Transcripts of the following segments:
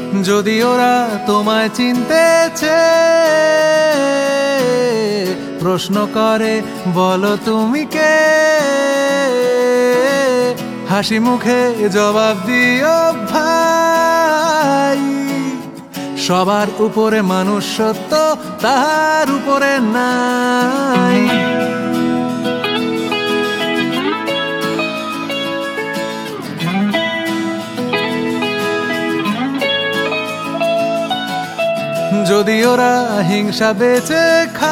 যদি ওরা তোমায় চিনতে প্রশ্ন করে বলো তুমি কে, হাসি মুখে জবাব দিও ভাই, সবার উপরে মানুষ সত্য, তার উপরে নাই। যদি ওরা হিংসা বেচে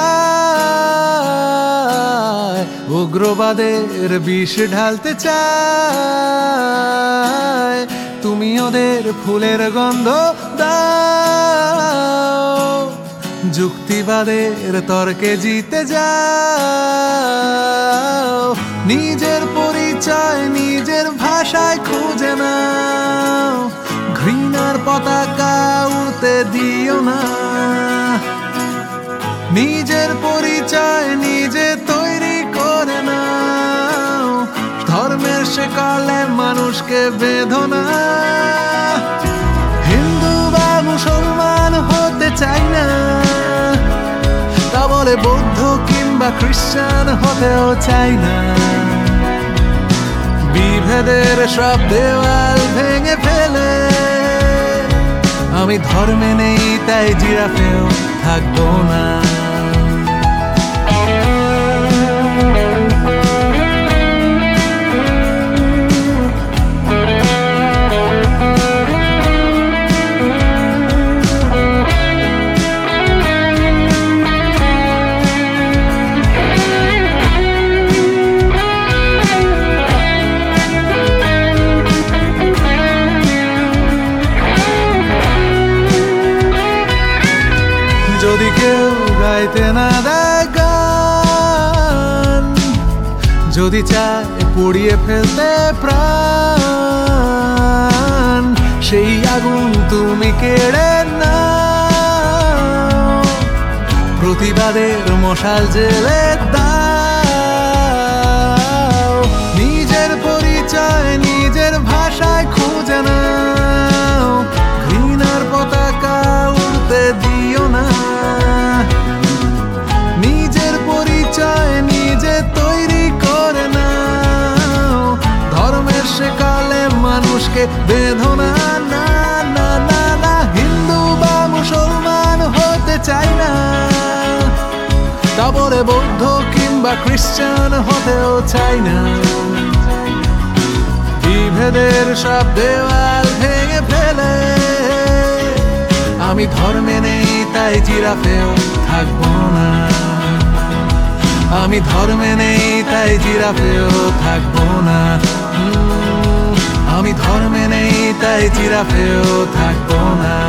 খায়, উগ্রবাদের বিষ ঢালতে চায়, তুমি ওদের ফুলের গন্ধ দাও, যুক্তিবাদের তর্কে জিতে যাও। নিজের পরিচয় নিজের ভাষায় খুঁজে নাও, ঘৃণার পতাকা উড়তে দিও না। নিজের পরিচয় নিজে তৈরি করে নাও, ধর্মের শেকলে মানুষকে বেঁধো না। হিন্দু বা মুসলমান হতে চাই না, তা বলে বৌদ্ধ কিংবা খ্রিস্টান হতেও চাই না। বিভেদের সব দেওয়াল ভেঙে ফেলে আমি ধর্মে নেই তাই জিরাফেও থাকবো না। যদি কেউ গাইতে না দেয় গান, যদি চায় পুড়িয়ে ফেলতে প্রাণ, সেই আগুন তুমি কেড়ে নাও, প্রতিবাদের মশাল জেলে দাও। নিজের পরিচয় নিজের ভাষায় খুঁজে নাও, ঘৃণার পতাকা উড়তে দিও না। নিজের পরিচয় নিজে তৈরি করে নাও, ধর্মের শেকলে মানুষকে বেঁধো না। না না না না, হিন্দু বা মুসলমান হতে চাই না, তা বলে বৌদ্ধ কিংবা খ্রিস্টান হতেও চাই না। বিভেদের সব দেওয়াল ভেঙে ফেলে আমি ধর্মে নেই তাই জিরাফেও থাকবো না। আমি ধর্মে নেই তাই জিরাফেও থাকবো না। আমি ধর্মে নেই তাই জিরাফেও থাকবো না।